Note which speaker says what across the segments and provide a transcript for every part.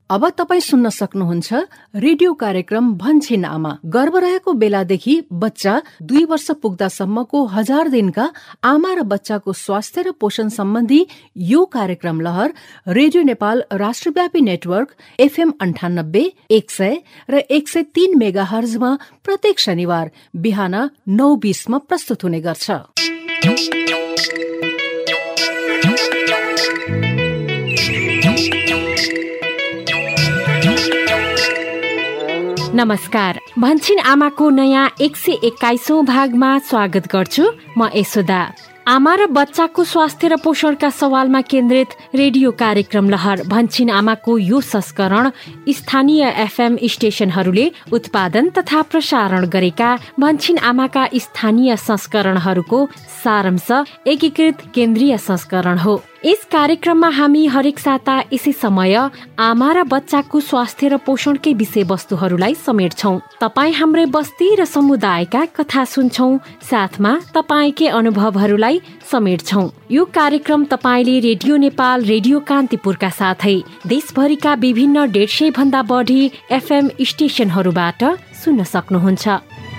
Speaker 1: अब तपाई सुन्न सक्नुहुन्छ रेडियो कार्यक्रम भन्छिन आमा। गर्भ रहेको बेलादेखि बच्चा 2 वर्ष पुग्दासम्मको 1000 दिनका आमा र बच्चाको स्वास्थ्य र पोषण सम्बन्धी यो कार्यक्रम लहर रेडियो नेपाल राष्ट्रव्यापी नेटवर्क FM 98, 100 र 103 मेगाहर्जमा प्रत्येक शनिबार बिहान 9:20 मा प्रस्तुत हुने गर्छ।
Speaker 2: नमस्कार, भन्छिन आमाको नयाँ 121औं भागमा स्वागत गर्छु। म यशोदा। आमा र बच्चाको स्वास्थ्य र पोषणका सवालमा केन्द्रित रेडियो कार्यक्रम लहर भन्छिन आमाको यो संस्करण स्थानीय FM स्टेशनहरूले उत्पादन तथा प्रसारण गरेका भन्छिन आमाका स्थानीय संस्करणहरूको सारांश एकीकृत केन्द्रीय संस्करण हो। यस कार्यक्रममा हामी हरेक साता यसै समय आमा र बच्चाको स्वास्थ्य र पोषणकै विषयवस्तुहरूलाई समेट्छौं। तपाईँ हाम्रै बस्ती र समुदायका कथा सुन्छौं, साथमा तपाईँकै अनुभवहरूलाई समेट्छौं। यो कार्यक्रम तपाईँले रेडियो नेपाल, रेडियो कान्तिपुरका साथै देशभरिका विभिन्न 150 भन्दा बढी FM स्टेशनहरूबाट सुन्न सक्नुहुन्छ।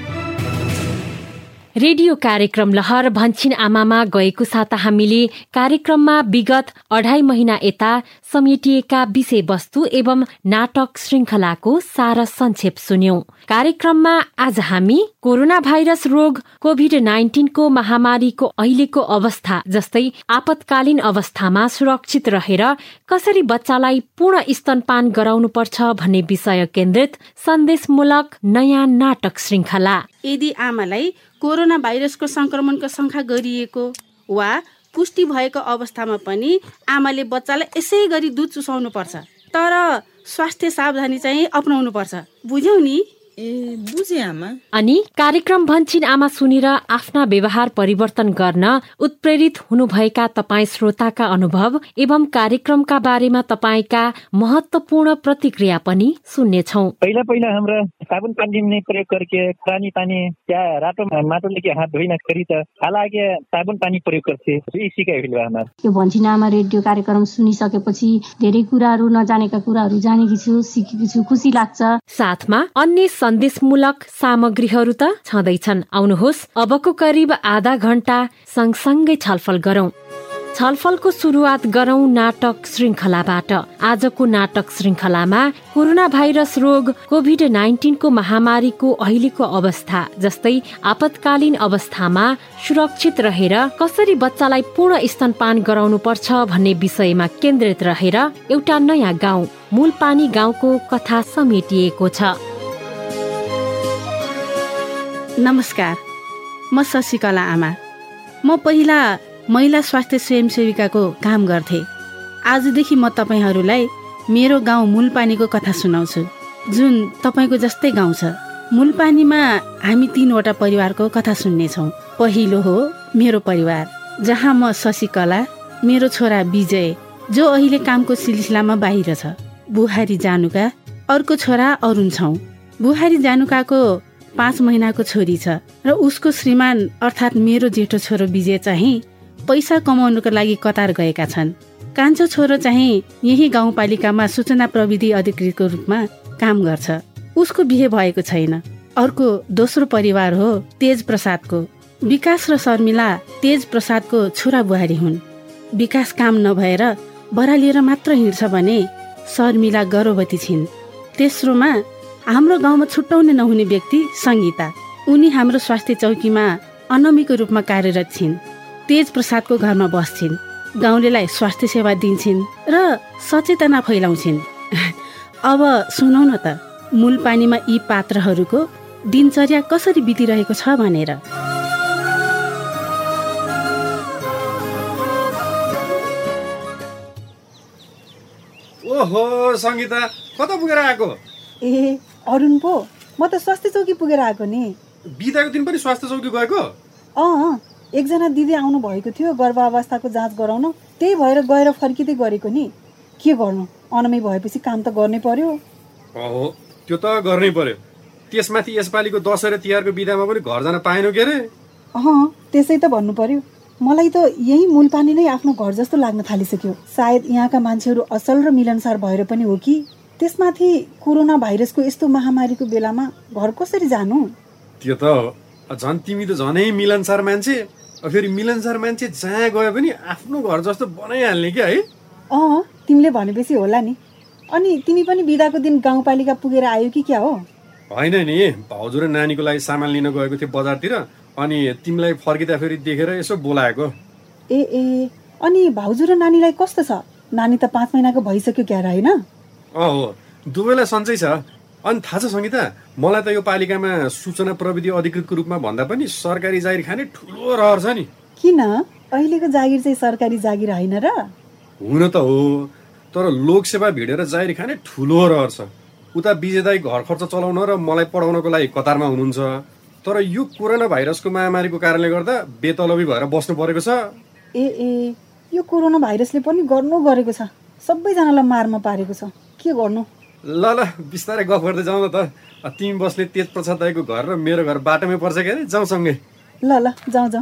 Speaker 2: रेडियो कार्यक्रम लहर भन्छिन आमामा गएको साता हामीले कार्यक्रममा विगत 2.5 महिना यता समेटिएका विषयवस्तु एवं नाटक श्रृंखलाको सारा संक्षेप सुन्यौं। कार्यक्रममा आज हामी कोरोना भाइरस रोग कोभिड-19 को महामारीको अहिलेको अवस्था जस्तै आपतकालीन अवस्थामा सुरक्षित रहेर कसरी बच्चालाई पूर्ण स्तनपान गराउनुपर्छ भन्ने विषय केन्द्रित सन्देशमूलक नयाँ नाटक श्रृंखला।
Speaker 3: यदि आमालाई कोरोना भाइरसको संक्रमणको शंका गरिएको वा पुष्टि भएको अवस्थामा पनि आमाले बच्चालाई यसै गरी दूध चुसाउनु पर्छ, तर स्वास्थ्य सावधानी चाहिँ अपनाउनु पर्छ। बुझ्यौ नि?
Speaker 4: बुझे आमा।
Speaker 2: अनि कार्यक्रम भन्छिन आमा सुनेर आफ्ना व्यवहार परिवर्तन गर्न उत्प्रेरित हुनुभएका तपाईँ श्रोताका अनुभव एवं कार्यक्रमका बारेमा तपाईँका महत्वपूर्ण प्रतिक्रिया पनि सुन्नेछौँ।
Speaker 5: पहिला हाम्रा साबुन पानी नै प्रयोग करके पानी क्या रातो माटोले के हात धोइन खरी त हालाके साबुन पानी प्रयोग गर्थे। यही सिकाइ भेल हाम्रो।
Speaker 6: यो भन्छिन आमा रेडियो कार्यक्रम सुनिसकेपछि धेरै कुराहरू नजानेका कुराहरू जानेकी छु, सिकेकी छु, खुसी लाग्छ।
Speaker 2: साथमा अन्य सन्देशमूलक सामग्रीहरू त छँदैछन्। आउनुहोस् अबको करिब आधा घण्टा सँगसँगै छलफल गरौं। छलफलको सुरुवात गरौं नाटक श्रृंखलाबाट। आजको नाटक श्रृंखलामा कोरोना भाइरस रोग कोभिड-19 को महामारीको अहिलेको अवस्था जस्तै आपतकालीन अवस्थामा सुरक्षित रहेर कसरी बच्चालाई पूर्ण स्तनपान गराउनु पर्छ भन्ने विषयमा केन्द्रित रहेर एउटा नयाँ गाउँ मूलपानी गाउँको कथा समेटिएको छ।
Speaker 3: नमस्कार, म शशिकला आमा। म पहिला महिला स्वास्थ्य स्वयंसेविकाको काम गर्थे। आजदेखि म तपाईहरूलाई मेरो गाउँ मूलपानीको कथा सुनाउँछु, जुन तपाईँको जस्तै गाउँ छ। मूलपानीमा हामी 3वटा परिवारको कथा सुन्नेछौँ। पहिलो हो मेरो परिवार, जहाँ म शशिकला, मेरो छोरा विजय जो अहिले कामको सिलसिलामा बाहिर छ, बुहारी जानुका, अर्को छोरा अरुण छौँ। बुहारी जानुकाको 5 महिनाको छोरी छ र उसको श्रीमान अर्थात् मेरो जेठो छोरो विजय चाहिँ पैसा कमाउनुको लागि कतार गएका छन्। कान्छो छोरो चाहिँ यही गाउँपालिकामा सूचना प्रविधि अधिकृतको रूपमा काम गर्छ। उसको बिहे भएको छैन। अर्को दोस्रो परिवार हो तेज प्रसादको। विकास र शर्मिला तेज प्रसादको छोरा बुहारी हुन्। विकास काम नभएर बरालिएर मात्र हिँड्छ भने शर्मिला गर्भवती छिन्। तेस्रोमा हाम्रो गाउँमा छुट्याउने नहुने व्यक्ति सङ्गीता। उनी हाम्रो स्वास्थ्य चौकीमा अनमीको रूपमा कार्यरत छिन्। तेज प्रसादको घरमा बस्छिन्, गाउँलेलाई स्वास्थ्य सेवा दिन्छन् र सचेतना फैलाउँछिन्। अब सुनौ न त मूलपानीमा यी पात्रहरूको दिनचर्या कसरी बितिरहेको छ भनेर।
Speaker 7: ओहो सङ्गीता, कता पुगेर आएको?
Speaker 8: अरुण पो, म त स्वास्थ्य चौकी पुगेर आएको नि।
Speaker 7: बिदाको दिन पनि स्वास्थ्य चौकी गएको?
Speaker 8: एकजना दिदी आउनु भएको थियो गर्भावस्थाको जाँच गराउन, त्यही भएर गएर फर्किँदै गरेको नि। के गर्नु, अनमै भएपछि काम त गर्नै पर्यो।
Speaker 7: हो, त्यो त गर्नै पर्यो। त्यसमाथि यसपालिको दसैँ र तिहारको बिदामा पनि घर जान पाएनौ के अरे?
Speaker 8: त्यसै त भन्नु पर्यो। मलाई त यही मूलपानी नै आफ्नो घर जस्तो लाग्न थालिसक्यो। सायद यहाँका मान्छेहरू असल र मिलनसार भएर पनि हो कि त्यसमाथि कोरोना भाइरसको यस्तो महामारीको बेलामा घर कसरी जानु?
Speaker 7: त्यो त झन् तिमी त झनै मिलनसार मान्छे। फेरि मिलनसार मान्छे जहाँ गए पनि आफ्नो घर जस्तो बनाइहाल्ने क्या है।
Speaker 8: तिमीले भनेपछि होला नि। अनि तिमी पनि बिदाको दिन गाउँपालिका पुगेर आयो कि क्या हो?
Speaker 7: होइन नि, भाउजू र नानीको लागि सामान लिन गएको थिएँ बजारतिर, अनि तिमीलाई फर्किँदा फेरि देखेर यसो बोलाएको।
Speaker 8: ए अनि भाउजू र नानीलाई कस्तो छ? नानी त 5 महिनाको भइसक्यो क्या र होइन?
Speaker 7: हो, दुवैलाई सन्चै छ। अनि थाहा छ सङ्गीता, मलाई त यो पालिकामा सूचना प्रविधि अधिकृतको रूपमा भन्दा पनि सरकारी जागिर खाने ठुलो रहर छ नि। किन?
Speaker 8: अहिलेको जागिर चाहिँ सरकारी जागिर होइन र?
Speaker 7: हुन त हो, तर लोकसेवा भिडेर जागिर खाने ठुलो रहर छ। उता विजेदाई घर खर्च चलाउन र मलाई पढाउनको लागि कतारमा हुनुहुन्छ, तर यो कोरोना भाइरसको महामारीको कारणले गर्दा बेतलबी भएर बस्नु परेको छ।
Speaker 8: ए यो कोरोना भाइरसले पनि गर्नु गरेको छ, सबैजनालाई मारमा पारेको छ। के गर्नु?
Speaker 7: ल बिस्तारै गफ गर्दै जाउँ न त। तिमी बस्ने तेज प्रसाद दाईको घर र मेरो घर बाटोमै पर्छ के अरे, जाउँ सँगै।
Speaker 8: ल जाउँ।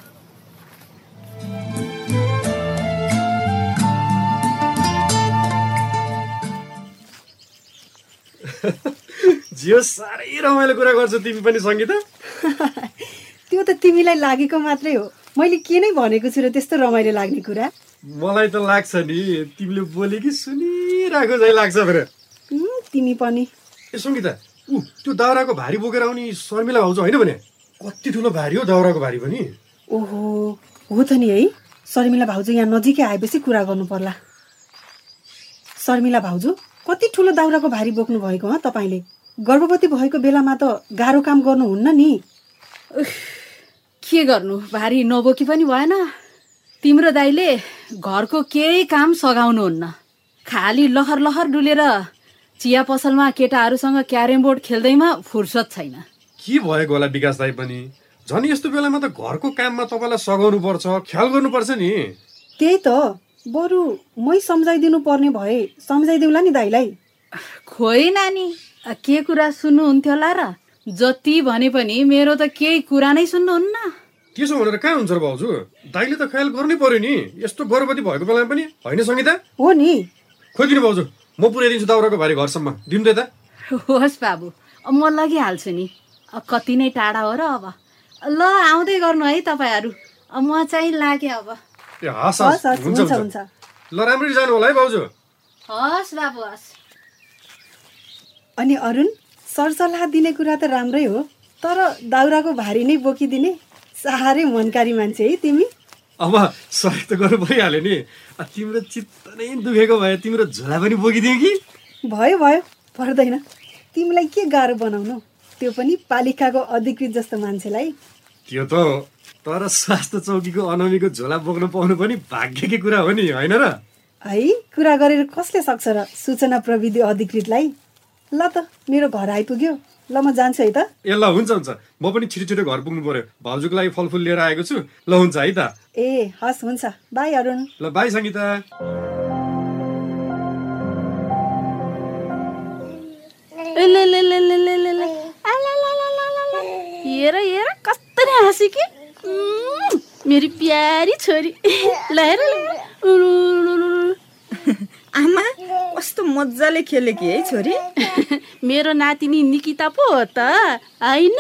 Speaker 7: जियो, साह्रै रमाइलो कुरा गर्छौ तिमी पनि सङ्गीता।
Speaker 8: त्यो त तिमीलाई लागेको मात्रै हो, मैले के नै भनेको छु र त्यस्तो रमाइलो लाग्ने कुरा?
Speaker 7: मलाई त लाग्छ नि, तिमीले बोले कि सुनिरहेको चाहिँ लाग्छ फेरि।
Speaker 8: तिमी पनि।
Speaker 7: ए सङ्गीता, त्यो दाउराको भारी बोकेर आउने शर्मिला भाउजू होइन भने? कति ठुलो भारी हो दाउराको भारी पनि।
Speaker 8: ओहो, हो त नि है। शर्मिला भाउजू यहाँ नजिकै आएपछि कुरा गर्नु पर्ला। शर्मिला भाउजू, कति ठुलो दाउराको भारी बोक्नु भएको तपाईँले? गर्भवती भएको बेलामा त गाह्रो काम गर्नुहुन्न नि।
Speaker 3: के गर्नु, भारी नबोकी पनि भएन। तिम्रो दाइले घरको केही काम सघाउनुहुन्न, खाली लहर लहर डुलेर चिया पसलमा केटाहरूसँग क्यारम बोर्ड खेल्दैमा फुर्सद छैन।
Speaker 7: के भएको होला विकास दाई पनि? झन् यस्तो बेलामा त घरको काममा तपाईँलाई सघाउनु पर्छ, ख्याल गर्नुपर्छ नि।
Speaker 8: त्यही त, बरु मै सम्झाइदिनु पर्ने भए सम्झाइदेऊला नि दाइलाई।
Speaker 3: खोइ नानी, के कुरा सुन्नुहुन्थ्यो होला र? जति भने पनि मेरो त केही कुरा नै सुन्नुहुन्न।
Speaker 7: त्यसो भनेर कहाँ हुन्छ र भाउजू? दाइले त ख्याल गर्नै पर्यो नि, यस्तो गर्भवती भएको बेलामा पनि, होइन सङ्गीता?
Speaker 8: हो नि।
Speaker 7: खोइदिनु भाउजू, म पुर्याइदिन्छु दाउराको भारी घरसम्म, दिनु त यता।
Speaker 3: होस् बाबु, म लगिहाल्छु नि, कति नै टाढा हो र। अब ल आउँदै गर्नु है तपाईँहरू, म चाहिँ लागेँ अब।
Speaker 8: हुन्छ।
Speaker 7: ल राम्ररी जानु होला है भाउजू।
Speaker 3: हस् बाबु, हस्।
Speaker 8: अनि अरुण, सरसल्लाह दिने कुरा त राम्रै हो, तर दाउराको भारी नै बोकिदिने साह्रै मनकारी मान्छे है तिमी।
Speaker 7: अब सहयोग त गर्नु परिहाल्यो नि। तिम्रो चित्त नै दुखेको भए तिम्रो झोला पनि बोकिदियो कि?
Speaker 8: भयो पर्दैन। तिमीलाई के गाह्रो बनाउनु, त्यो पनि पालिकाको अधिकृत जस्तो मान्छेलाई।
Speaker 7: त्यो त, तर स्वास्थ्य चौकीको अनमीको झोला बोक्न पाउनु पनि भाग्यकै कुरा हो नि, होइन र?
Speaker 8: है, कुरा गरेर कसले सक्छ र सूचना प्रविधि अधिकृतलाई? ल त, मेरो घर आइपुग्यो, ल म जान्छु है त।
Speaker 7: ए ल, हुन्छ। म पनि छिटो घर पुग्नु पर्यो, भाउजूको लागि फलफुल लिएर आएको छु। ल हुन्छ है त।
Speaker 8: ए हस्, हुन्छ। बाई अरुण।
Speaker 7: ल बाई सङ्गीता।
Speaker 3: हेर कस्तरी हाँसी कि मेरी प्यारी छोरी।
Speaker 4: आमा, कस्तो मजाले खेले कि है छोरी।
Speaker 3: मेरो नातिनी निकिता पो हो त होइन?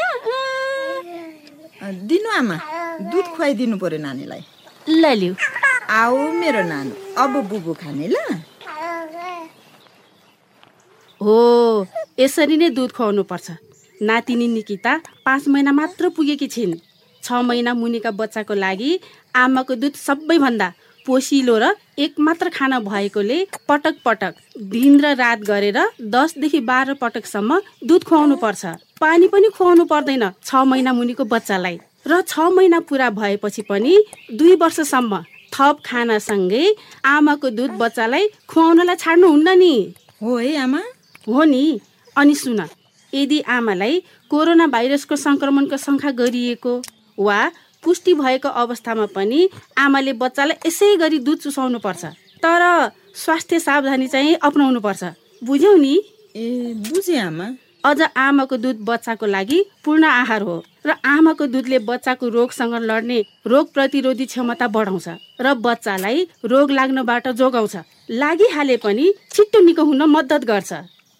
Speaker 4: दिनु आमा, दुध खुवाइदिनु पर्यो नानीलाई।
Speaker 3: ल लिऊ।
Speaker 4: आऊ मेरो नानु, अब बुबु खाने ल।
Speaker 3: हो, यसरी नै दुध खुवाउनु पर्छ। नातिनी निकिता 5 महिना मात्र पुगेकी छिन्। 6 महिना मुनिका बच्चाको लागि आमाको दुध सबैभन्दा पोसिलो र एकमात्र खाना भएकोले पटक पटक दिन र रात गरेर 10 देखि 12 पटकसम्म दुध खुवाउनु पर्छ। पानी पनि खुवाउनु पर्दैन 6 महिना मुनिको बच्चालाई। र 6 महिना पुरा भएपछि पनि 2 वर्षसम्म थप खानासँगै आमाको दुध बच्चालाई खुवाउनलाई छाड्नुहुन्न नि।
Speaker 4: हो है आमा?
Speaker 3: हो नि। अनि सुन, यदि आमालाई कोरोना भाइरसको संक्रमणको शङ्का गरिएको वा पुष्टि भएको अवस्थामा पनि आमाले बच्चालाई यसै गरी दुध चुसाउनु पर्छ। तर स्वास्थ्य सावधानी चाहिँ अपनाउनु पर्छ, बुझ्यौ नि?
Speaker 4: ए बुझेँ आमा।
Speaker 3: अझ आमाको दुध बच्चाको लागि पूर्ण आहार हो र आमाको दुधले बच्चाको रोगसँग लड्ने रोग प्रतिरोधी क्षमता बढाउँछ र बच्चालाई रोग लाग्नबाट जोगाउँछ। लागिहाले पनि छिट्टो निको हुन मद्दत गर्छ।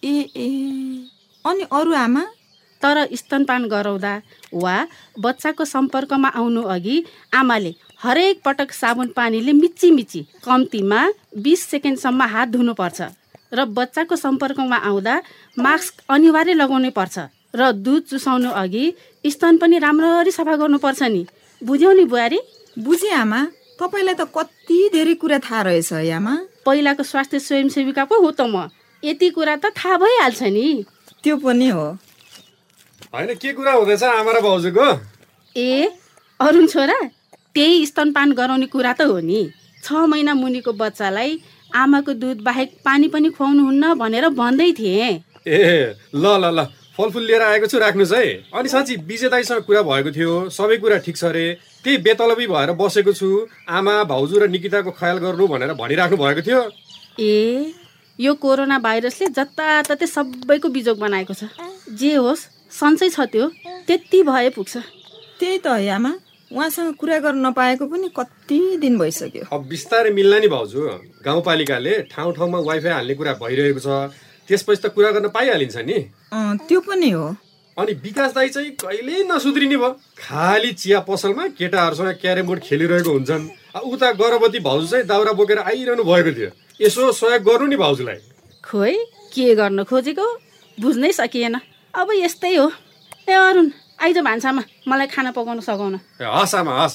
Speaker 4: अनि अरू आमा?
Speaker 3: तर स्तनपान गराउँदा वा बच्चाको सम्पर्कमा आउनु अघि आमाले हरेक पटक साबुन पानीले मिची कम्तीमा 20 सेकेन्डसम्म हात धुनुपर्छ र बच्चाको सम्पर्कमा आउँदा मास्क अनिवार्य लगाउनै पर्छ र दुध चुसाउनु अघि स्तन पनि राम्ररी सफा गर्नुपर्छ नि। बुझ्यौ नि बुहारी?
Speaker 4: बुझेँ आमा। तपाईँलाई त कति धेरै कुरा थाहा रहेछ है आमा।
Speaker 3: पहिलाको स्वास्थ्य स्वयंसेविका पो हो त म। यति कुरा त थाहा भइहाल्छ नि।
Speaker 4: त्यो पनि हो।
Speaker 7: होइन के कुरा हुँदैछ आमा र भाउजूको?
Speaker 3: अरुण छोरा, त्यही स्तनपान गराउने कुरा त हो नि। 6 महिना मुनिको बच्चालाई आमाको दुध बाहेक पानी पनि खुवाउनुहुन्न भनेर भन्दै थिएँ।
Speaker 7: ल ल ल फलफुल लिएर आएको छु, राख्नुहोस् है। अनि साँच्ची विजय दाइसँग कुरा भएको थियो, सबै कुरा ठिक छ अरे। त्यही बेतलबी भएर बसेको छु, आमा भाउजू र निकिताको ख्याल गर्नु भनेर भनिराख्नु भएको थियो।
Speaker 3: यो कोरोना भाइरसले जताततै सबैको बिजोग बनाएको छ। जे होस् सन्चै छ, त्यो त्यति भए पुग्छ।
Speaker 4: त्यही त है आमा, उहाँसँग कुरा गर्न नपाएको पनि कति दिन भइसक्यो।
Speaker 7: अब बिस्तारै मिल्ला नि भाउजू। गाउँपालिकाले ठाउँ ठाउँमा वाइफाई हाल्ने कुरा भइरहेको छ, त्यसपछि त कुरा गर्न पाइहालिन्छ नि।
Speaker 4: त्यो पनि हो।
Speaker 7: अनि विकास दाइ चाहिँ कहिल्यै नसुध्रिने भयो। खाली चिया पसलमा केटाहरूसँग क्यारम बोर्ड खेलिरहेको हुन्छन्। उता गर्भवती भाउजू चाहिँ दाउरा बोकेर आइरहनु भएको थियो। यसो सहयोग गर्नु नि भाउजूलाई।
Speaker 3: खोइ के गर्न खोजेको बुझ्नै सकिएन। अब यस्तै हो। अरुण आइज भान्सामा, मलाई खाना पकाउन सघाउन।
Speaker 7: हस् आमा हस्।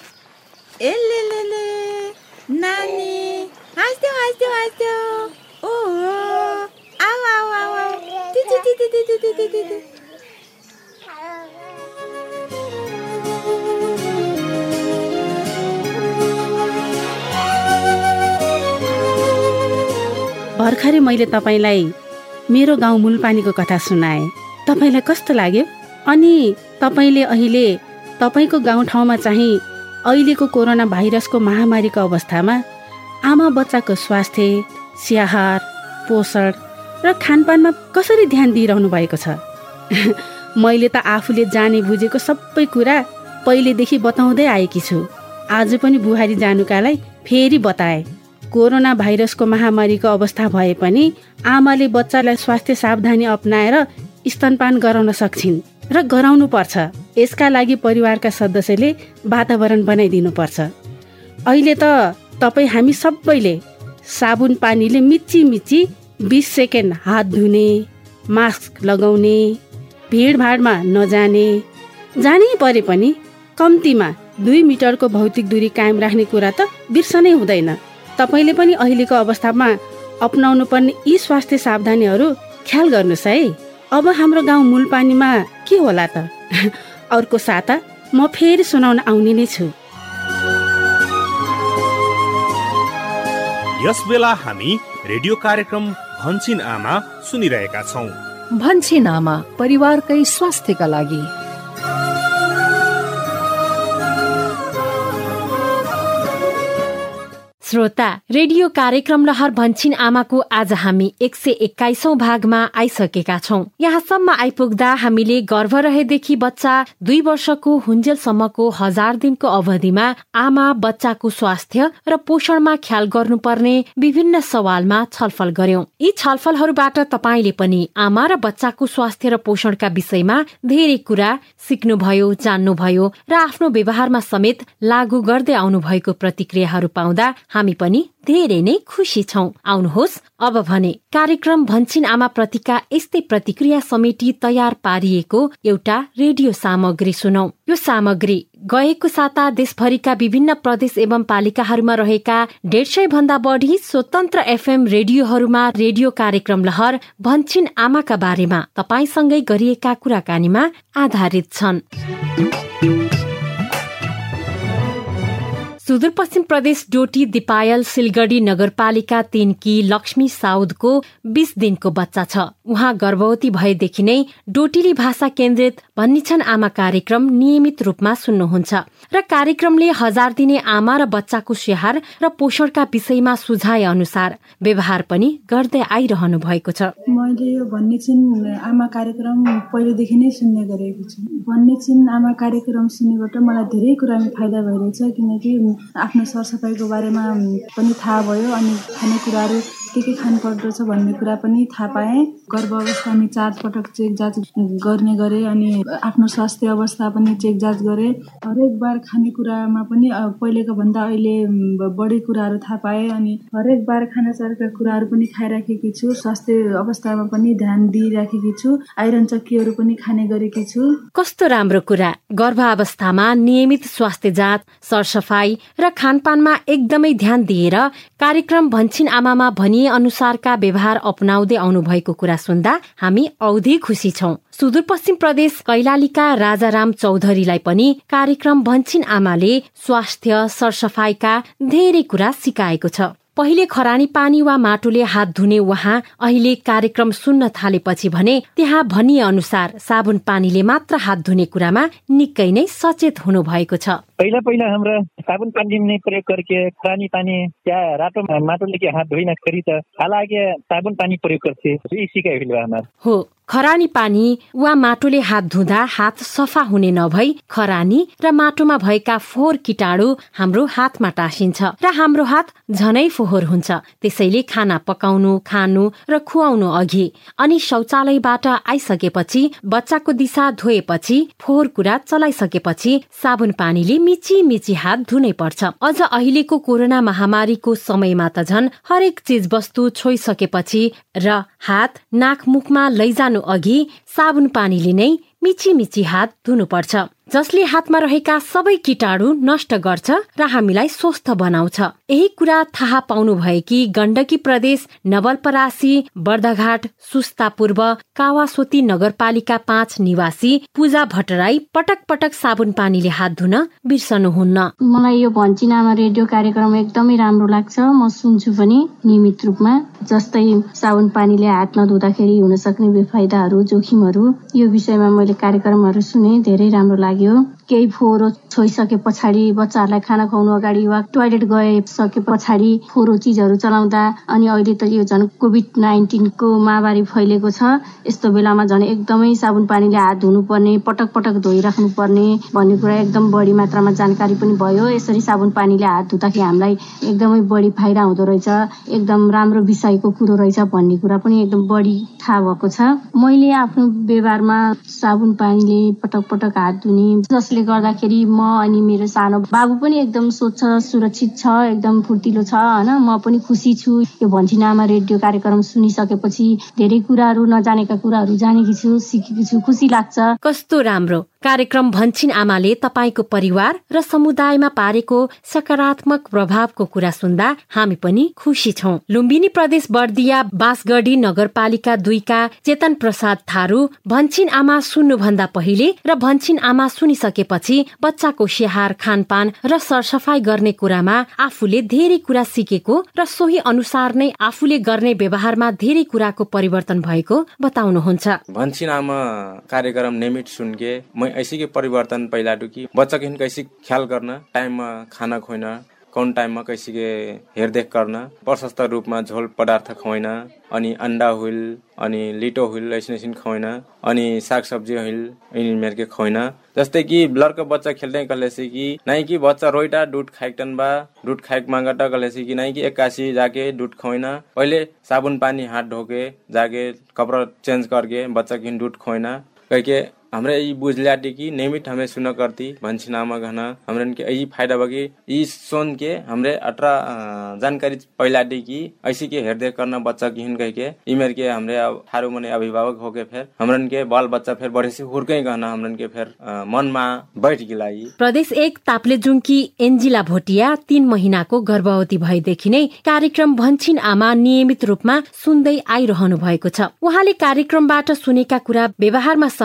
Speaker 4: नानी हाँस्यो हाँस्यो हाँस्यो।
Speaker 3: भर्खरै मैले तपाईँलाई मेरो गाउँ मुलपानीको कथा सुनाएँ। तपाईँलाई कस्तो लाग्यो? अनि तपाईँले अहिले तपाईँको गाउँठाउँमा चाहिँ अहिलेको कोरोना भाइरसको महामारीको अवस्थामा आमा बच्चाको स्वास्थ्य, स्याहार, पोषण र खानपानमा कसरी ध्यान दिइरहनु भएको छ? मैले त आफूले जाने बुझेको सबै कुरा पहिलेदेखि बताउँदै आएकी छु। आज पनि बुहारी जानुकालाई फेरि बताए। कोरोना भाइरसको महामारीको अवस्था भए पनि आमाले बच्चालाई स्वास्थ्य सावधानी अपनाएर स्तनपान गराउन सक्छिन् र गराउनु पर्छ। यसका लागि परिवारका सदस्यले वातावरण बनाइदिनुपर्छ। अहिले त तपाईँ हामी सबैले साबुन पानीले मिची 20 सेकेन्ड हात धुने, मास्क लगाउने, भिडभाडमा नजाने, जानै परे पनि कम्तीमा 2 मिटरको भौतिक दूरी कायम राख्ने कुरा त बिर्सनै हुँदैन। तपाईँले पनि अहिलेको अवस्थामा अपनाउनु पर्ने यी स्वास्थ्य सावधानीहरू ख्याल गर्नुहोस् है। अब हाम्रो गाउँ मुलपानीमा के होला त? अर्को साता म फेरि सुनाउन आउने नै छु।
Speaker 9: यस बेला हामी रेडियो कार्यक्रम भन्छिन आमा सुनिरहेका छौं।
Speaker 1: भन्छिन आमा, परिवारकै स्वास्थ्यका लागि।
Speaker 2: श्रोता, रेडियो कार्यक्रम लहर भन्छिन आमाको आज हामी 121औं भागमा आइसकेका छौं। यहाँसम्म आइपुग्दा हामीले गर्भ रहेदेखि बच्चा 2 वर्षको हुन्जेलसम्मको 1000 दिनको अवधिमा आमा बच्चाको स्वास्थ्य र पोषणमा ख्याल गर्नुपर्ने विभिन्न सवालमा छलफल गर्यौं। यी छलफलहरूबाट तपाईले पनि आमा र बच्चाको स्वास्थ्य र पोषणका विषयमा धेरै कुरा सिक्नुभयो, जान्नुभयो र आफ्नो व्यवहारमा समेत लागू गर्दै आउनुभएको प्रतिक्रियाहरू पाउँदा हामी पनि धेरै नै खुशी छौं। आउनुहोस् अब भने कार्यक्रम भन्छिन आमा प्रतिका यस्तै प्रतिक्रिया समेटी तयार पारिएको एउटा रेडियो सामग्री सुनौ। यो सामग्री गएको साता देशभरिका विभिन्न प्रदेश एवं पालिकाहरूमा रहेका 150 भन्दा बढी स्वतन्त्र FM रेडियोहरूमा रेडियो कार्यक्रम लहर भन्छिन आमाका बारेमा तपाईसँगै गरिएका कुराकानीमा आधारित छन्। सुदूरपश्चिम प्रदेश डोटी दिपायल सिलगढी नगरपालिका 3 की लक्ष्मी साउदको 20 दिनको बच्चा छ। उहाँ गर्भवती भएदेखि नै डोटिली भाषा केन्द्रित भन्निछन् आमा कार्यक्रम नियमित रूपमा सुन्नुहुन्छ र कार्यक्रमले 1000 दिने आमा र बच्चाको स्याहार र पोषणका विषयमा सुझाए अनुसार व्यवहार पनि गर्दै आइरहनु भएको छ।
Speaker 10: मैले यो भन्निछिन् आमा कार्यक्रम पहिलेदेखि नै सुन्ने गरेको छु। भन्निछिन् आमा कार्यक्रम सुन्नेबाट मलाई धेरै कुरामा फाइदा भइरहेछ, किनकि आफ्नो सरसफाइको बारेमा पनि थाहा भयो अनि खानेकुराहरू के खानुपर्दछ भन्ने कुरा पनि थाहा पाएँ। गर्भ अवस्थामा 4 पटक चेक जाँच गर्ने गरे अनि आफ्नो स्वास्थ्य अवस्था पनि चेक जाँच गरे। हरेक बार खानेकुरामा पनि पहिलेको भन्दा अहिले बढी कुराहरू थाहा पाएँ अनि हरेक बार खानाचारका कुराहरू पनि खाइराखेकी छु। स्वास्थ्य अवस्थामा पनि ध्यान दिइराखेकी छु। आइरन चक्कीहरू पनि खाने गरेकी छु।
Speaker 2: कस्तो राम्रो कुरा! गर्भावस्थामा नियमित स्वास्थ्य जाँच, सरसफाई र खानपानमा एकदमै ध्यान दिएर कार्यक्रम भन्छिन् आमामा भनिए अनुसारका व्यवहार अपनाउँदै आउनु भएको कुरा सुन्दा हामी औधी खुसी छौं। सुदूरपश्चिम प्रदेश कैलालीका राजाराम चौधरीलाई पनि कार्यक्रम भन्छिन् आमाले स्वास्थ्य सरसफाइका धेरै कुरा सिकाएको छ। पहिले खरानी पानी वा माटोले हात धुने उहाँ अहिले कार्यक्रम सुन्न थालेपछि भने त्यहाँ भनिए अनुसार साबुन पानीले मात्र हात धुने कुरामा निकै नै सचेत हुनु भएको छ।
Speaker 5: पहिला हाम्रो साबुन पानी नै प्रयोग करके खरानी पानी या रातो माटोले के हात धोइन खरी त हालाके साबुन पानी प्रयोग गर्थे यी सिकाइ हो।
Speaker 2: खरानी पानी वा माटोले हात धुँदा हात सफा हुने नभई खरानी र माटोमा भएका फोहोर कीटाणु हाम्रो हातमा टाँसिन्छ र हाम्रो हात झनै फोहोर हुन्छ। त्यसैले खाना पकाउनु, खानु र खुवाउनु अघि अनि शौचालयबाट आइसकेपछि बच्चाको दिशा धोएपछि फोहोर कुरा चलाइसकेपछि साबुन पानीले मिची हात धुनै पर्छ। अझ अहिलेको कोरोना महामारीको समयमा त झन् हरेक चीज वस्तु छोइसकेपछि र हात नाक मुखमा लैजानु अघि साबुन पानीले नै मिची हात धुनुपर्छ, जसले हातमा रहेका सबै कीटाणु नष्ट गर्छ र हामीलाई स्वस्थ बनाउँछ। यही कुरा थाहा पाउनु भए कि गण्डकी प्रदेश नवलपरासी बर्दाघाट सुस्ता पूर्व कावासोती नगरपालिका 5 निवासी पूजा भट्टराई पटक साबुन पानीले हात धुन बिर्सनुहुन्न।
Speaker 6: मलाई यो भन्छिन् आमा रेडियो कार्यक्रम एकदमै राम्रो लाग्छ। म सुन्छु पनि नियमित रूपमा। जस्तै साबुन पानीले हात नधुँदाखेरि हुन सक्ने बेफाइदाहरू, जोखिमहरू, यो विषयमा मैले कार्यक्रमहरू सुने, धेरै राम्रो लाग्यो। केही फोहोरो छोइसके पछाडि बच्चाहरूलाई खाना खुवाउनु अगाडि वा टोयलेट गइसके पछाडि फोहोरो चिजहरू चलाउँदा अनि अहिले त यो झन् कोभिड-19 को महामारी फैलेको छ, यस्तो बेलामा झन् एकदमै साबुन पानीले हात धुनुपर्ने, पटक धोइराख्नु पर्ने भन्ने कुरा एकदम बढी मात्रामा जानकारी पनि भयो। यसरी साबुन पानीले हात धुँदाखेरि हामीलाई एकदमै बढी फाइदा हुँदो रहेछ, एकदम राम्रो विषयको कुरो रहेछ भन्ने कुरा पनि एकदम बढी थाहा भएको छ। मैले आफ्नो व्यवहारमा साबुन पानीले पटक हात धुने, जसले गर्दाखेरि म अनि मेरो सानो बाबु पनि एकदम स्वच्छ सुरक्षित छ, एकदम फुर्तिलो छ हैन। म पनि खुसी छु। यो भन्छिन् आमा रेडियो कार्यक्रम सुनिसकेपछि धेरै कुराहरू, नजानेका कुराहरू जानेकी छु, सिकेकी छु, खुसी लाग्छ।
Speaker 2: कस्तो राम्रो! कार्यक्रम भन्छिन् आमाले तपाईको परिवार र समुदायमा पारेको सकारात्मक प्रभावको कुरा सुन्दा हामी पनि खुसी छौं। लुम्बिनी प्रदेश बर्दिया बाँसगढी नगरपालिका 2 का चेतन प्रसाद थारू भन्छिन् आमा सुन्नुभन्दा पहिले र भन्छिन् आमा सुनिसकेपछि बच्चाको स्याहार, खानपान र सरसफाई गर्ने कुरामा आफूले धेरै कुरा सिकेको र सोही अनुसार नै आफूले गर्ने व्यवहारमा धेरै कुराको परिवर्तन भएको बताउनुहुन्छ।
Speaker 11: भन्छिन् आमा कार्यक्रम नियमित सुनके मैं ऐसी के परिवर्तन पहिला कि बच्चा के कैसे ख्याल करना, टाइम में खाना खुवाना, कौन टाइम में कैसे के हेरदेख करना, प्रशस्त रूप में झोल पदार्थ खुवाना, अनि अंडा हुइल अनि लिटो हुइल ऐसे खुवाना, अनि साग सब्जी हुइल इन के खुवाना। जस्तै कि लड़का बच्चा खेल्दै कलेसी कि नहीं कि बच्चा रोइटा दूध खाइकन बा, दूध खाइक मांगटा कलेसी कि नहीं कि एक्कासी जाके दूध खुवाना, पहले साबुन पानी हाथ धोके जाके कपड़ा चेंज करके बच्चा की दूध खुवाना। कह हमरे यही बुझलियाटी कि नियमित हमें सुना करती भन्छिन् आमा घना हमरन के यही फायदा बगी ई सोन के हमरे 18 जानकारी पहिलाटी कि ऐसी के हेरदेख करना बच्चा की हिन कह के इमेर के हमरे थारू मने अभिभावक होके फिर हमरन के बाल बच्चा फिर बड़े से हुर्कै गहना हमरन के फिर मन में बैठ गिलाई।
Speaker 2: प्रदेश 1 ताप्लेजुङकी एन्जिला भोटिया 3 महिनाको गर्भवती भएदेखि नै कार्यक्रम भन्छिन् आमा नियमित रूपमा सुन्दै आइरहनु भएको छ। उहाँले कार्यक्रमबाट सुनेका कुरा व्यवहारमा समेत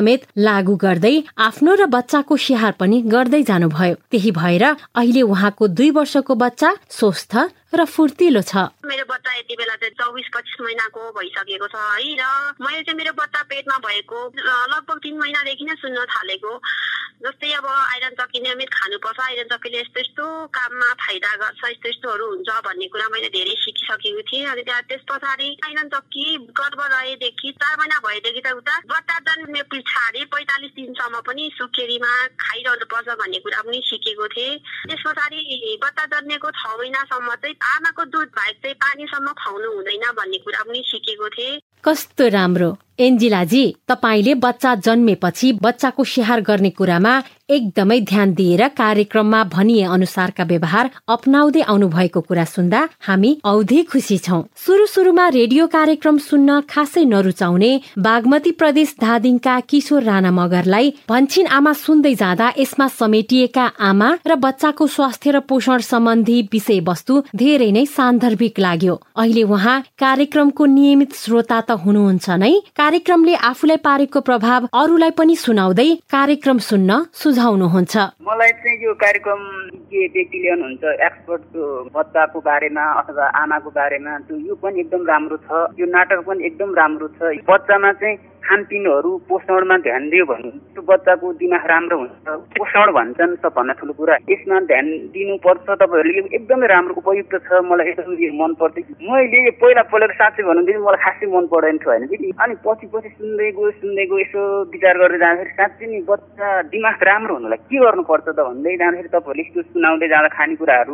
Speaker 2: लागू गर्दै आफ्नो र बच्चाको स्याहार पनि गर्दै जानुभयो। त्यही भएर अहिले उहाँको 2 वर्षको बच्चा स्वस्थ र फुर्तिलो छ।
Speaker 12: मेरो बच्चा यति बेला चाहिँ 24-25 महिनाको भइसकेको छ है, र मैले चाहिँ मेरो बच्चा पेटमा भएको लगभग 3 महिनादेखि नै सुन्न थालेको, जस्तै अब आइरन चक्की नियमित खानुपर्छ, आइरन चक्कीले यस्तो यस्तो काममा फाइदा गर्छ, यस्तो यस्तोहरू हुन्छ भन्ने कुरा मैले धेरै सिकिसकेको थिएँ। अनि त्यस पछाडि आइरन चक्की गर्भ रहेदेखि 4 महिना भएदेखि त उता बच्चा जन्मे पछाडि 45 दिनसम्म पनि सुकेरीमा खाइरहनु पर्छ भन्ने कुरा पनि सिकेको थिएँ। त्यस पछाडि बच्चा जन्मेको 6 महिनासम्म चाहिँ आमाको दुध बाहेक चाहिँ पानीसम्म खुवाउनु हुँदैन भन्ने कुरा पनि सिकेको थिएँ।
Speaker 2: कस्तो राम्रो एन्जिलाजी, तपाईले बच्चा जन्मेपछि बच्चाको स्याहार गर्ने कुरामा एकदमै ध्यान दिएर कार्यक्रममा भनिए अनुसारका व्यवहार अपनाउँदै आउनु भएको कुरा सुन्दा हामी औधी खुसी छौं। सुरुमा रेडियो कार्यक्रम सुन्न खासै नरुचाउने बागमती प्रदेश धादिङका किशोर राणा मगरलाई भन्छिन आमा सुन्दै जाँदा यसमा समेटिएका आमा र बच्चाको स्वास्थ्य र पोषण सम्बन्धी विषयवस्तु धेरै नै सान्दर्भिक लाग्यो। अहिले उहाँ कार्यक्रमको नियमित श्रोता त हुनुहुन्छ नै, कार्यक्रमले आफूलाई पारेको प्रभाव अरूलाई पनि सुनाउँदै कार्यक्रम सुन्न सुझाउनुहुन्छ।
Speaker 13: मलाई चाहिँ यो कार्यक्रम के व्यक्ति ल्याउनुहुन्छ एक्सपर्ट बच्चाको बारेमा अथवा आमाको बारेमा, यो पनि एकदम राम्रो छ। यो नाटक पनि एकदम राम्रो छ। बच्चामा चाहिँ खानपिनहरू पोषणमा ध्यान दियो भने बच्चाको दिमाग राम्रो हुन्छ। पोषण भन्छन् सबभन्दा ठुलो कुरा, यसमा ध्यान दिनुपर्छ। तपाईँहरूले एकदमै राम्रो उपयुक्त छ। मलाई एकदम मन पर्थ्यो। मैले पहिला साँच्चै भन्नु मलाई खासै मन पर्दैन थियो होइन दिदी। अनि पछि सुन्दै गयो यसो विचार गर्दै जाँदाखेरि साँच्चै नि बच्चा दिमाग राम्रो हुनुलाई के गर्नुपर्छ त भन्दै जाँदाखेरि तपाईँहरूले यस्तो सुनाउँदै जाँदा खानेकुराहरू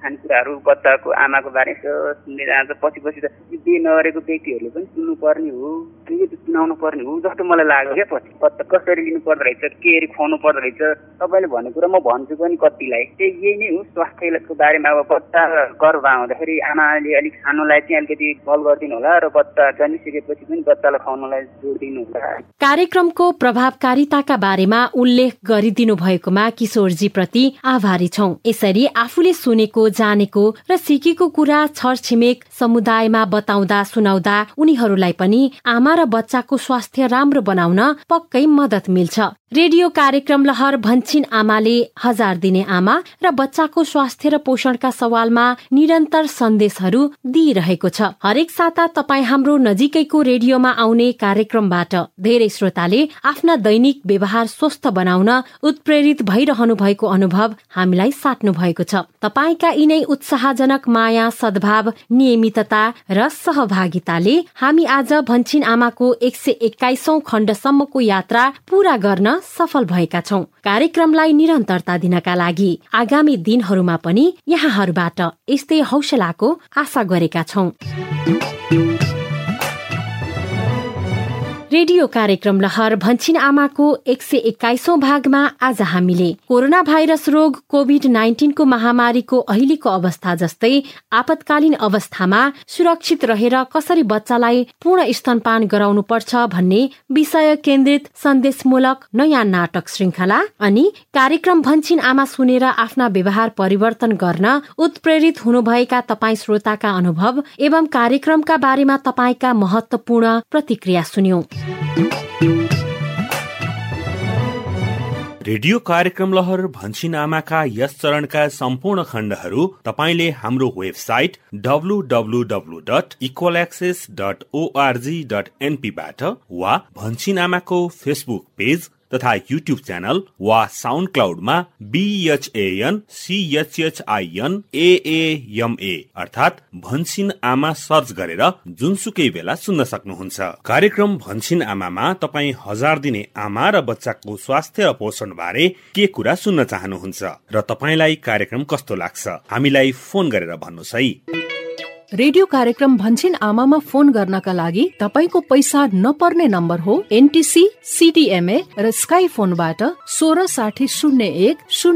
Speaker 13: बच्चाको आमाको बारे सुन्दै जाँदा पछि त बिहे नगरेको व्यक्तिहरूले पनि सुन्नुपर्ने हो, सुनाउनु पर्ने हो जस्तो मलाई लाग्यो क्या। पछि बच्चा कसरी लिनु पर्दो रहेछ, के खुवाउनु पर्दो रहेछ, तपाईँले भनेको कुरा म भन्छु पनि कतिलाई। यही नै हो स्वास्थ्यको बारेमा। अब बच्चा गर्भ आउँदाखेरि आमाले अलिक खानुलाई चाहिँ अलिकति बल गरिदिनु होला र बच्चा जन्मिसकेपछि पनि बच्चालाई खुवाउनलाई जोड दिनु होला।
Speaker 2: कार्यक्रमको प्रभावकारिताका बारेमा उल्लेख गरिदिनु भएकोमा किशोरजी प्रति आभारी छौं। यसरी आफूले सुनेको, जानेको र सिकेको कुरा छरछिमेक समुदायमा बताउँदा सुनाउँदा उनीहरूलाई पनि आमा र बच्चाको स्वास्थ्य राम्रो बनाउन पक्कै मद्दत मिल्छ। रेडियो कार्यक्रम लहर भन्छिन आमाले 1000 दिने आमा र बच्चाको स्वास्थ्य र पोषणका सवालमा निरन्तर सन्देशहरू दिइरहेको छ। हरेक साता तपाईँ हाम्रो नजिकैको रेडियोमा आउने कार्यक्रमबाट धेरै श्रोताले आफ्ना दैनिक व्यवहार स्वस्थ बनाउन उत्प्रेरित भइरहनु भएको अनुभव हामीलाई साट्नु भएको छ। तपाईका यिनै उत्साहजनक माया, सद्भाव, नियमितता र सहभागिताले हामी आज भन्छिन आमाको 121औं खण्डसम्मको यात्रा पूरा गर्न सफल भएका छौं। कार्यक्रमलाई निरन्तरता दिनका लागि आगामी दिनहरूमा पनि यहाँहरूबाट यस्तै हौसलाको आशा गरेका छौं। रेडियो कार्यक्रम लहर भन्छिन आमाको 121औं भागमा आज हामीले कोरोना भाइरस रोग कोभिड-19 को महामारीको अहिलेको अवस्था जस्तै आपतकालीन अवस्थामा सुरक्षित रहेर कसरी बच्चालाई पूर्ण स्तनपान गराउनु पर्छ भन्ने विषय केन्द्रित सन्देशमूलक नयाँ नाटक श्रृंखला अनि कार्यक्रम भन्छिन आमा सुनेर आफ्ना व्यवहार परिवर्तन गर्न उत्प्रेरित हुनुभएका तपाईँ श्रोताका अनुभव एवं कार्यक्रमका बारेमा तपाईका महत्वपूर्ण प्रतिक्रिया सुन्यौं।
Speaker 9: रेडियो कार्यक्रम लहर भन्छिन आमाका यस चरणका सम्पूर्ण खण्डहरू तपाईले हाम्रो वेबसाइट www.equalaccess.org.np बाट वा भन्छिन आमाको फेसबुक पेज तथा युट्युब च्यानल वा साउन्ड क्लाउडमा BHANCHHINAAMA अर्थात भन्छिन आमा सर्च गरेर जुनसुकै बेला सुन्न सक्नुहुन्छ। कार्यक्रम भन्छिन आमामा तपाईँ 1000 दिने आमा र बच्चाको स्वास्थ्य र पोषण बारे के कुरा सुन्न चाहनुहुन्छ र तपाईलाई कार्यक्रम कस्तो लाग्छ, हामीलाई फोन गरेर भन्नुहोस् है।
Speaker 1: रेडियो कार्यक्रम भन्छिन आमामा फोन गर्नका लागि तपाईको पैसा नपर्ने नम्बर हो NTC CDMA र स्काई फोनबाट 166001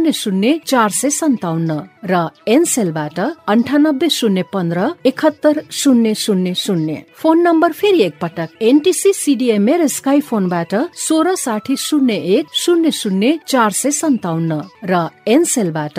Speaker 1: 00 457 र एनसेलबाट 980115 71000। फोन नम्बर फेरि एकपटक NTC CDMA र स्काई फोनबाट 166001 00 457 र एनसेलबाट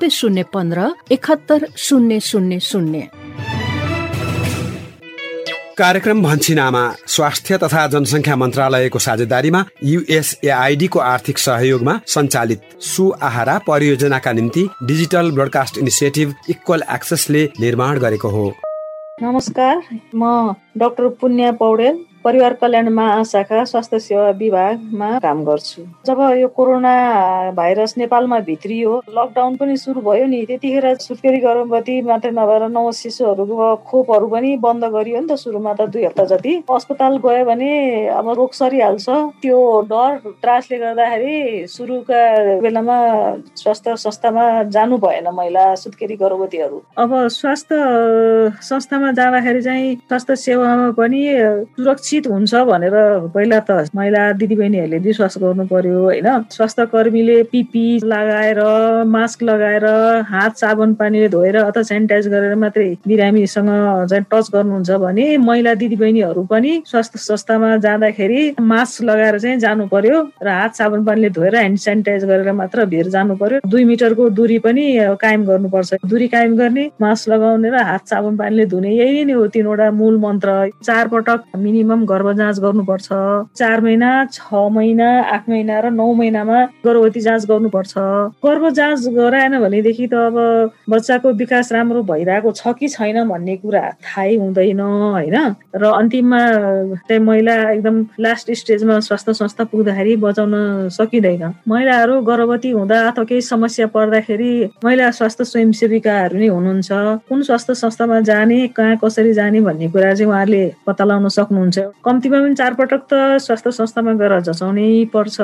Speaker 1: 980115 71000।
Speaker 14: कार्यक्रम भन्छिनामा स्वास्थ्य तथा जनसंख्या मन्त्रालयको साझेदारीमा USAID को आर्थिक सहयोगमा सञ्चालित सुआहारा परियोजनाका निम्ति डिजिटल ब्रोडकास्ट इनिसिएटिभ इक्वल एक्सेसले निर्माण गरेको हो।
Speaker 15: नमस्कार, म डाक्टर पुण्या पौडेल परिवार कल्याण महाशाखा स्वास्थ्य सेवा विभागमा काम गर्छु। जब यो कोरोना भाइरस नेपालमा भित्रियो, लकडाउन पनि सुरु भयो नि, त्यतिखेर सुत्केरी गर्भवती मात्रै नभएर नव शिशुहरूको खोपहरू पनि बन्द गरियो नि त। सुरुमा त 2 हप्ता जति अस्पताल गयो भने अब रोग सरिहाल्छ, त्यो डर त्रासले गर्दाखेरि सुरुका बेलामा स्वास्थ्य संस्थामा जानु भएन महिला सुत्केरी गर्भवतीहरू। अब स्वास्थ्य संस्थामा जाँदाखेरि चाहिँ स्वास्थ्य सेवामा पनि सुरक्षित हुन्छ भनेर पहिला त महिला दिदीबहिनीहरूले विश्वास गर्नु पर्यो हैन। स्वास्थ्य कर्मीले पिपी लगाएर मास्क लगाएर हात साबुन पानीले धोएर अथवा सेनिटाइज गरेर मात्रै बिरामीसँग चाहिँ टच गर्नुहुन्छ भने महिला दिदीबहिनीहरू पनि स्वास्थ्य संस्थामा जाँदाखेरि मास्क लगाएर चाहिँ जानु पर्यो र हात साबुन पानीले धोएर ह्यान्ड सेनिटाइज गरेर मात्र भिर जानु पर्यो। 2 मिटरको दूरी पनि कायम गर्नुपर्छ। दूरी कायम गर्ने, मास्क लगाउने र हात साबुन पानीले धुने, यही नै हो 3वटा मूल मन्त्र। 4 पटक मिनिमम गर्भ जाँच गर्नुपर्छ। 4 महिना, 6 महिना, 8 महिना र 9 महिनामा गर्भवती जाँच गर्नुपर्छ। गर्भ जाँच गराएन भनेदेखि त अब बच्चाको विकास राम्रो भइरहेको छ कि छैन भन्ने कुरा थाहै हुँदैन हैन। र अन्तिममा चाहिँ महिला एकदम लास्ट स्टेजमा स्वास्थ्य संस्था पुग्दाखेरि बचाउन सकिँदैन। महिलाहरू गर्भवती हुँदा अथवा केही समस्या पर्दाखेरि महिला स्वास्थ्य स्वयंसेविकाहरू नै हुनुहुन्छ। कुन स्वास्थ्य संस्थामा जाने, कहाँ कसरी जाने भन्ने कुरा चाहिँ उहाँहरूले पत्ता लगाउन सक्नुहुन्छ। कम्तीमा पनि 4 पटक त स्वास्थ्य संस्थामा गएर जचाउनै पर्छ।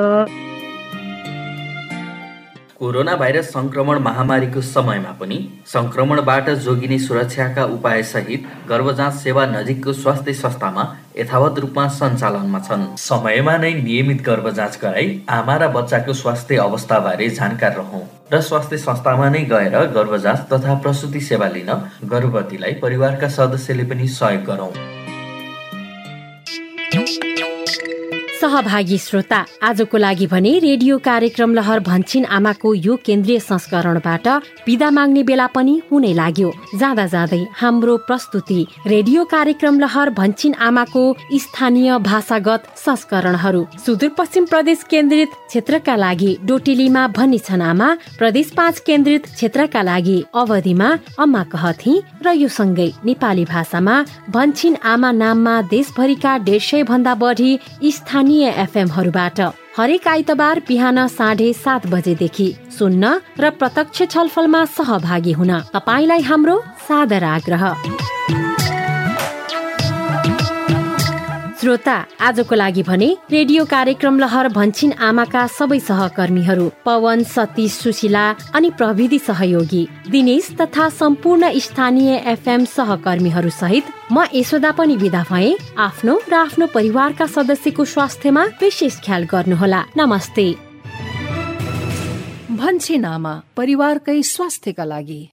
Speaker 16: कोरोना भाइरस संक्रमण महामारीको समयमा पनि संक्रमणबाट जोगिने सुरक्षाका उपाय सहित गर्भजाँच सेवा नजिकको स्वास्थ्य संस्थामा यथावत रूपमा सञ्चालनमा छन्। समयमा नै नियमित गर्भजाँच गराई आमा र बच्चाको स्वास्थ्य अवस्थाबारे जानकार रहौं र स्वास्थ्य संस्थामा नै गएर गर्भजाँच तथा प्रसुति सेवा लिन गर्भवतीलाई परिवारका सदस्यले पनि सहयोग गरौं।
Speaker 2: सहभागी श्रोता, आजको लागि भने रेडियो कार्यक्रम लहर भन्छिन आमाको यो केन्द्रीय संस्करणबाट बिदा माग्ने बेला पनि हुनै लाग्यो। जाँदा जाँदै हाम्रो प्रस्तुति रेडियो कार्यक्रम लहर भन्छिन आमाको स्थानीय भाषागत संस्करणहरू सुदूरपश्चिम प्रदेश केन्द्रित क्षेत्रका लागि डोटेलीमा भन्ने छन् आमा, प्रदेश 5 केन्द्रित क्षेत्रका लागि अवधिमा अम्मा कहथी र यो सँगै नेपाली भाषामा भन्छिन आमा नाममा देशभरिका 150 भन्दा बढी स्थानीय एफएमहरूबाट हरेक आइतबार बिहान 7:30 बजेदेखि सुन्न र प्रत्यक्ष छलफलमा सहभागी हुन तपाईलाई हाम्रो सादर आग्रह। श्रोता, आजको लागि भने रेडियो कार्यक्रम लहर भन्छिन आमाका सबै सहकर्मीहरू पवन, सतीश, सुशीला अनि प्रविधि सहयोगी दिनेश तथा सम्पूर्ण स्थानीय एफएम सहकर्मीहरू सहित म यशोदा पनि बिदा भए। आफ्नो र आफ्नो परिवारका सदस्यको स्वास्थ्यमा विशेष ख्याल गर्नुहोला। नमस्ते।
Speaker 1: भन्छिन आमा, परिवारकै स्वास्थ्यका लागि।